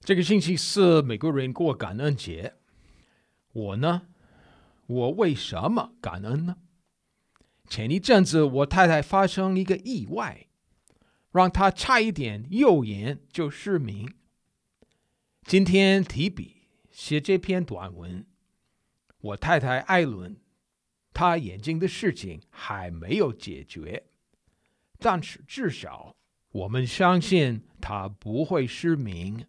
这个星期四，美国人过感恩节。我呢，我为什么感恩呢？前一阵子，我太太发生一个意外，让她差一点右眼就失明。今天提笔写这篇短文，我太太艾伦，她眼睛的事情还没有解决，但是至少我们相信她不会失明。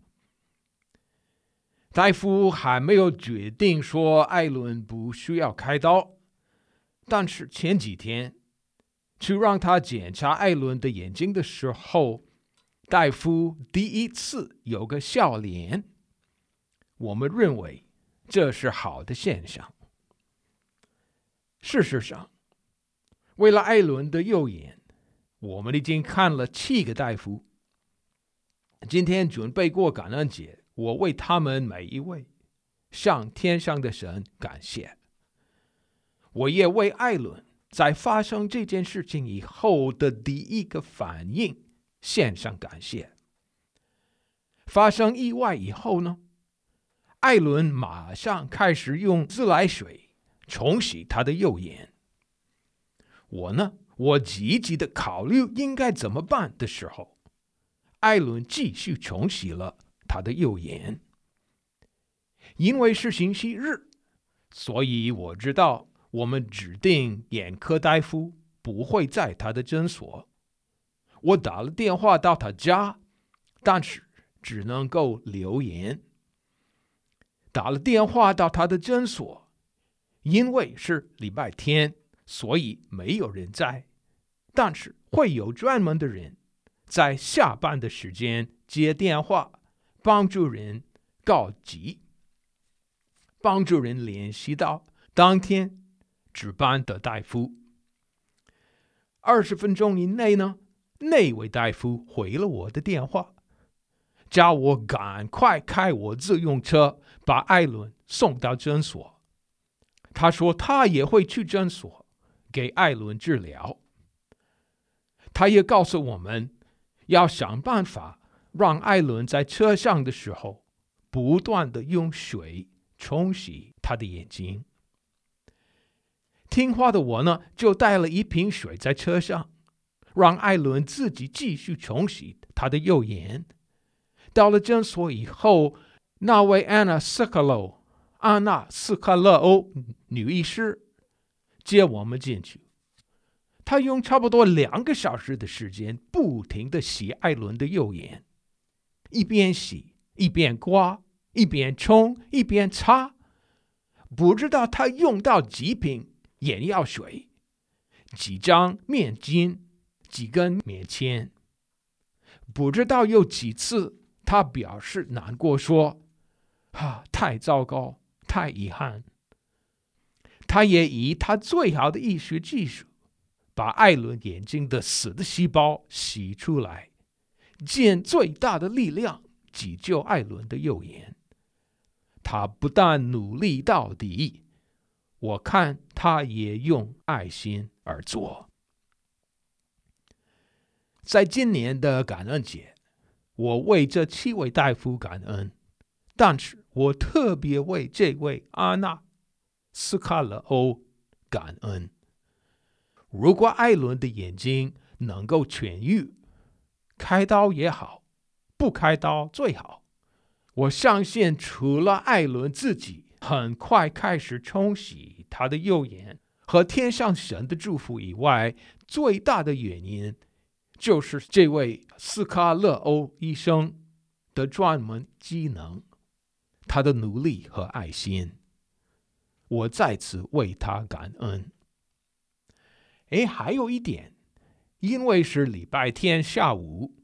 大夫还没有决定说艾伦不需要开刀，但是前几天去让他检查艾伦的眼睛的时候，大夫第一次有个笑脸。我们认为这是好的现象。事实上，为了艾伦的右眼，我们已经看了7个大夫。今天准备过感恩节，我为他们每一位向天上的神感谢。我也为艾伦在发生这件事情以后的第一个反应献上感谢。发生意外以后呢，艾伦马上开始用自来水冲洗他的右眼。我积极的考虑应该怎么办的时候，艾伦继续冲洗了他的右眼。因为是星期日，所以我知道我们指定眼科大夫不会在他的诊所。我打了电话到他家，但是只能够留言。打了电话到他的诊所，因为是礼拜天，所以没有人在，但是会有专门的人在下班的时间接电话，帮助人告急，帮助人联系到当天值班的大夫。20分钟以内呢，那位大夫回了我的电话，叫我赶快开我自用车把艾伦送到诊所。他说他也会去诊所给艾伦治疗。他也告诉我们要想办法让艾伦在车上的时候不断的用水冲洗他的眼睛。听话的我呢，就带了一瓶水在车上，让艾伦自己继续冲洗他的右眼。到了诊所以后，那位安娜斯卡勒欧女医师接我们进去。她用差不多2个小时的时间，不停地洗艾伦的右眼，一边洗一边刮，一边冲一边擦。不知道她用到几瓶眼药水，几张面巾，几根棉签。不知道有几次他表示难过说，太糟糕，太遗憾。他也以他最好的医学技术把艾伦眼睛的死的细胞洗出来，尽最大的力量急救艾伦的右眼。他不但努力到底，我看他也用爱心而做。在今年的感恩节，我为这7位大夫感恩，但是我特别为这位阿纳斯卡勒欧感恩。如果艾伦的眼睛能够痊愈，开刀也好，不开刀最好。我相信除了艾伦自己很快开始冲洗他的右眼和天上神的祝福以外，最大的原因就是这位斯卡勒欧医生的专门技能，他的努力和爱心。我再次为他感恩。还有一点，因为是礼拜天下午，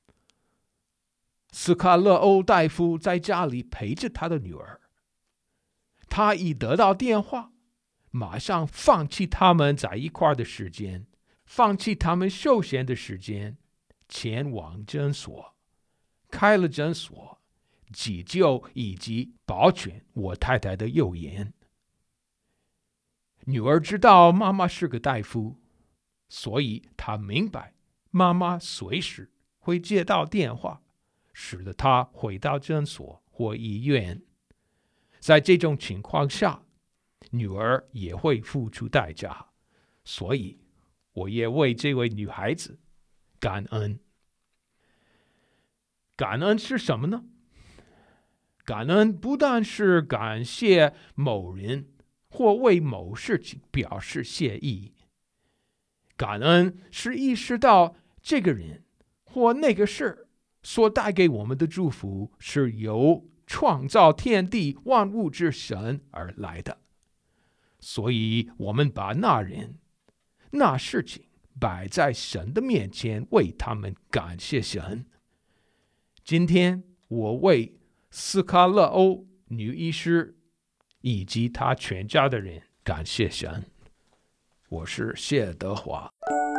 斯卡勒欧大夫在家里陪着他的女儿。他一得到电话，马上放弃他们在一块的时间，放弃他们休闲的时间，前往诊所，开了诊所，急救以及保全我太太的右眼。女儿知道妈妈是个大夫，所以她明白妈妈随时会接到电话， 使得他回到诊所或医院。在这种情况下，女儿也会付出代价，所以我也为这位女孩子感恩。感恩是什么呢？感恩不但是感谢某人或为某事情表示谢意，感恩是意识到这个人或那个事所带给我们的祝福是由创造天地万物之神而来的，所以我们把那人、那事情摆在神的面前，为他们感谢神。今天我为斯卡勒欧女医师以及她全家的人感谢神。我是谢德华。